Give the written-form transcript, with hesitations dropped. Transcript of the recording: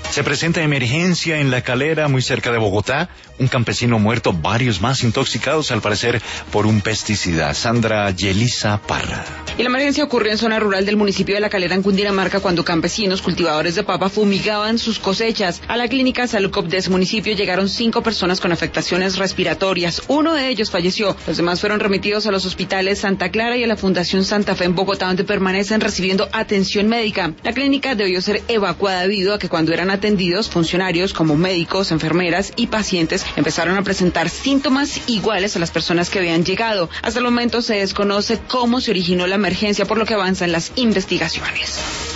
Se presenta emergencia en La Calera, muy cerca de Bogotá. Un campesino muerto, varios más intoxicados, al parecer, por un pesticida. Sandra Yelisa Parra. Y la emergencia ocurrió en zona rural del municipio de La Calera, en Cundinamarca, cuando campesinos cultivadores de papa fumigaban sus cosechas. A la clínica Saludcop de ese municipio llegaron 5 personas con afectaciones respiratorias. Uno de ellos falleció. Los demás fueron remitidos a los hospitales Santa Clara y a la Fundación Santa Fe en Bogotá, donde permanecen recibiendo atención médica. La clínica debió ser evacuada debido a que cuando eran atendidos, funcionarios como médicos, enfermeras y pacientes empezaron a presentar síntomas iguales a las personas que habían llegado. Hasta el momento se desconoce cómo se originó la emergencia, por lo que avanzan las investigaciones.